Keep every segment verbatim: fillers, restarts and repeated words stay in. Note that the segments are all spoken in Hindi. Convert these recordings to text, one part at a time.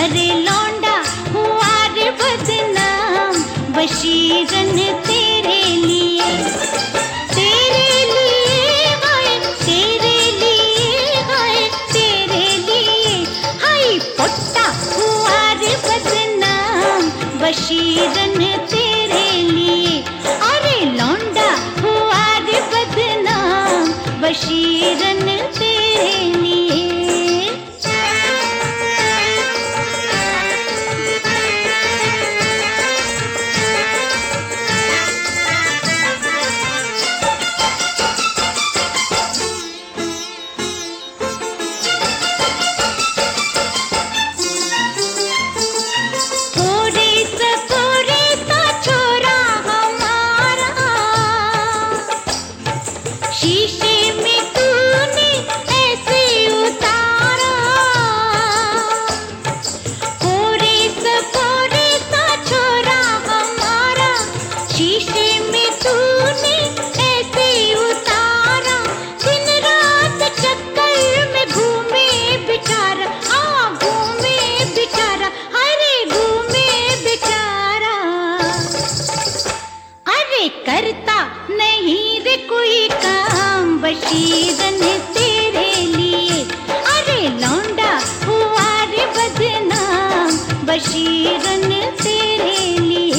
अरे लौंडा हुआ रे बदनाम बशीरन तेरे लिए, तेरे लिए हाय, तेरे लिए हाय, तेरे लिए हाय। पोट्टा हुआ रे बदनाम बशीरन तेरे लिए, अरे लौंडा हुआ रे बदनाम बशीरन तेरे लिए। शीशे में तूने ऐसे उतारा, कोरे सकोरे सा छोरा हमारा। शीशे में तूने ऐसे उतारा, दिन रात चक्कर में घूमे बेचारा, आ घूमे बेचारा, अरे घूमे बेचारा। अरे करता नहीं रे कोई काम बशीरन तेरे लिए, अरे लौंडा हुआ रे बदनाम बशीरन तेरे लिए।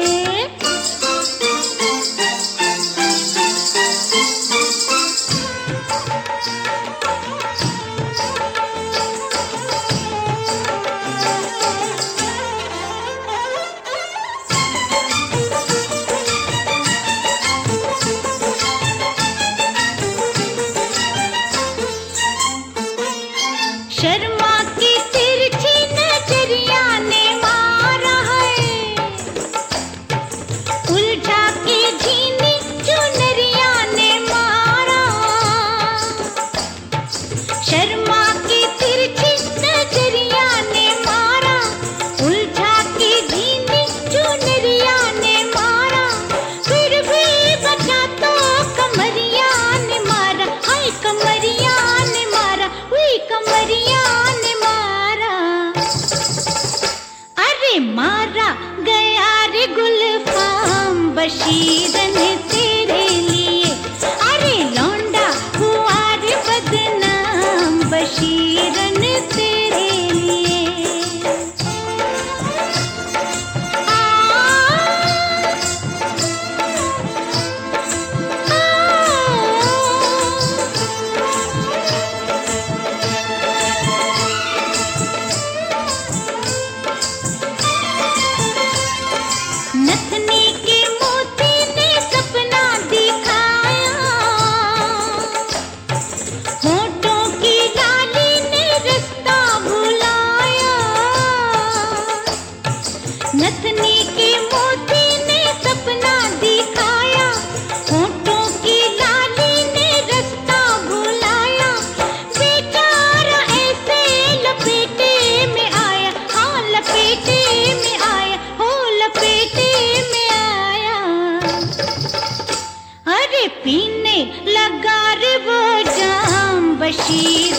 शर्मा की तिरछी नजरिया ने मारा है, उलझा के झीनी चुनरिया ने मारा। शर्मा की तिरछी नजरिया ने मारा, उलझा के झीनी चुनरिया ने मारा। फिर भी बचा तो कमरिया ने मारा, हाय कमरिया ने मारा, हुई कमरिया ने मारा। अरे मारा गया रे गुलफाम बशीरन तेरे लिए, अरे लौंडा हुआ रे बदनाम बशीरन तेरे लिए। आ, नथनी के मोती ने सपना दिखाया, होठों की लाली ने रास्ता भुलाया। नथनी के मोती ने सपना दिखाया, होठों की लाली ने रास्ता भुलाया। बेचारा ऐसे लपेटे में आया, हाँ लपेटे में आया, हो लपेटे में आया। अरे पीने लगा रे वो जाम बशीर